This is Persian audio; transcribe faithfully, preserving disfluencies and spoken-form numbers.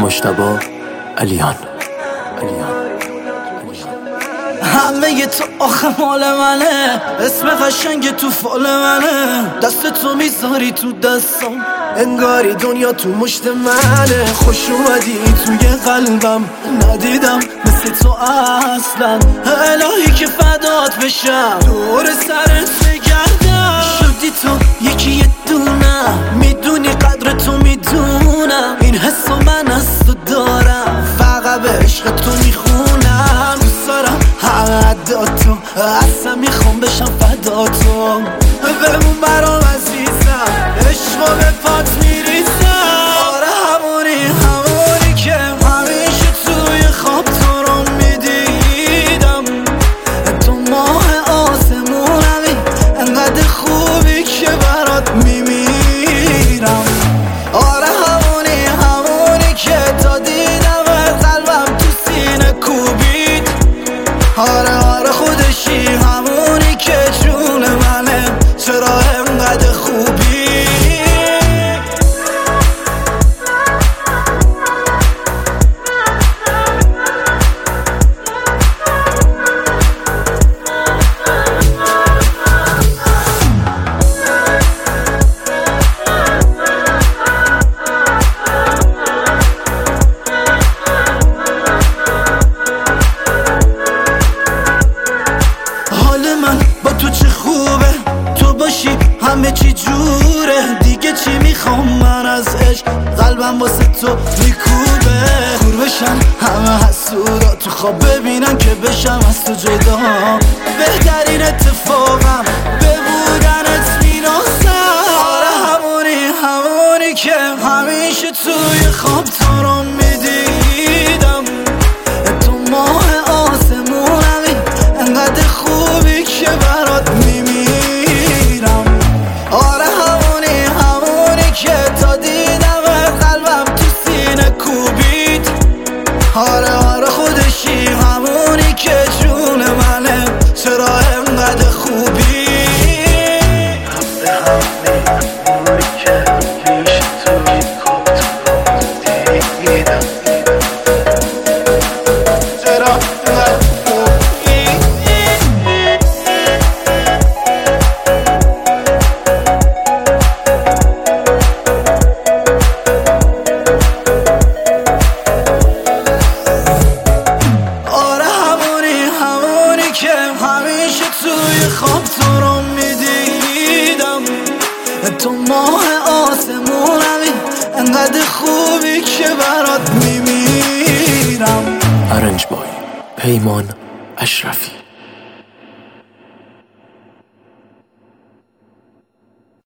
مجتبی علیان. همه تو آخه مال منه، اسم قشنگ تو فال منه، دست تو میذاری تو دستم انگاری دنیا تو مشت منه. خوش اومدی توی قلبم، ندیدم مثل تو اصلا، الهی که فدات بشم دور سرت بگردم. شدی تو یکی یه دونه، میدونی قدر تو میدونم، این حسو من از تو دارم، فقط به عشق تو میخونم. دوست دارم همه عداتو، اصلا میخوام بشم فداتو، بمون برام عزیزم، عشقو به پات میریزم. آره همونی همونی که همیشه توی خواب تو رو میدیدم، تو ماه آسمونمی، انقدر خوبی که برات میمیرم. آره همونی همونی که تا دیدم قلبم تو سینه کوبید. آره آره خودشی همونی که جون منه، چرا انقدر خوبی؟ با تو چه خوبه تو باشی، همه چی جوره، دیگه چی میخوام من از عشق، قلبم واسه تو میکوبه. خور بشن همه حسودا، تو خواب ببینن که بشم از تو جدا، بهترین اتفاقم به بودنت میناسم. آره همونی همونی که همیشه توی خواب تو رو میدیدم، تو ماه آسمونمی، انقدر خوبی که برات میمیرم. آره همونی همونی که تا دیدم قلبم تو سینه کوبید. آره آره خودشی همونی که جون منه، چرا انقدر خوبی؟ همونی که همیشه توی خواب تو رو دیدم، چرا انقدر همیشه توی خواب تو رو میدیدم، تو ماه آسمونمی، انقدر خوبی که برات میمیرم. ارنج بای پیمان اشرفی.